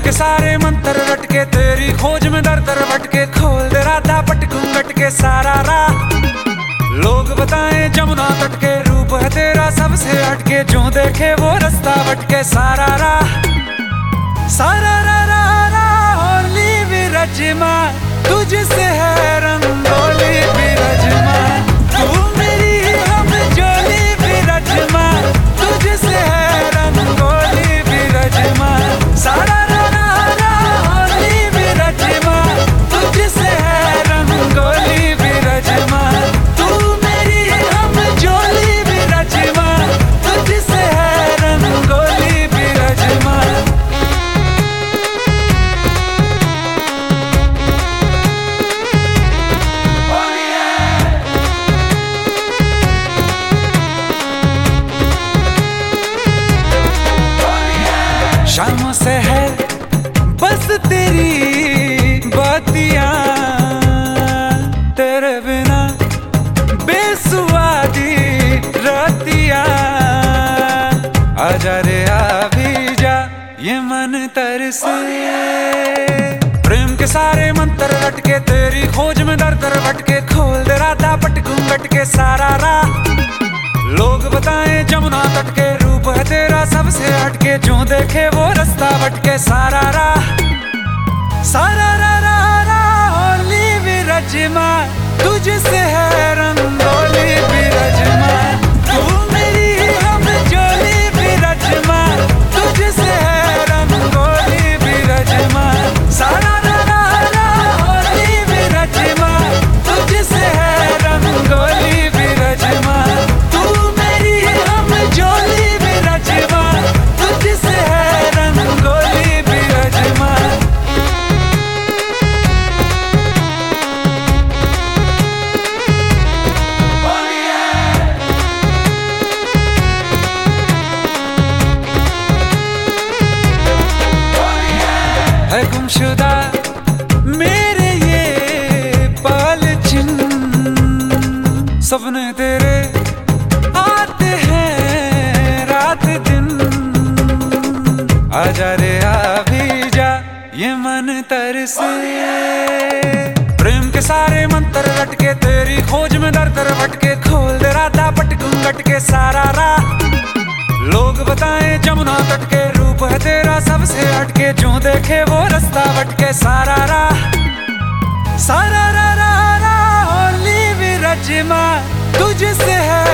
के सारे मंत्र रट के तेरी खोज में दर दर भटके, खोल दे राधा पटकूं गट के सारा राह। लोग बताएं जमुना तट के, रूप है तेरा सबसे हटके, जो देखे वो रास्ता भटके सारा राह। सारा रा रा रा होली विरजमा, तुझसे है रंगोली विरजमा। तू मेरी हम जोली विरजमा, तुझसे है रंगोली विरजमा। सारा रा रा रा होली विरजमा, तुझसे है रंगोली विरजमा। तू मेरी हम जोली विरजमा, तुझसे है रंगोली विरजमा। शामों से है बस तेरी बातियां, तेरे बिना बेसुआदी रातियां। आजा रे आ भी जा, ये मन तरसे। प्रेम के सारे मंत्र रट के तेरी खोज में दर दर भटके, खोल दे राधा पटकूं गट के सारा राह। लोग बताएं जमुना तट के, रूप है तेरा सबसे हटके, जो देखे वो रास्ता भटके सारा राह। सारा रा रा रा होली विरजमा, तुझसे है रंगोली विरजमा। तू मेरी हम जोली विरजमा, तुझसे है रंगोली विरजमा। सारा रा रा रा होली विरजमा, तुझसे है रंगोली विरजमा। तू मेरी हम जोली विरजमा, तुझसे है रंगोली विरजमा। है गुमशुदा मेरे ये पाल चिन्ह, सपने तेरे आते हैं रात दिन। आजा रे आ भी जा, ये मन तरसे। प्रेम के सारे मंत्र रट के तेरी खोज में दर दर भटके, खोल दे राधा पटकूं गट के सारा राह। लोग बताएं जमुना तट के, रूप है तेरा सबसे हटके, जो देखे वो रास्ता भटके सारा राह। सारा रा रा रा होली विरजमा, तुझसे है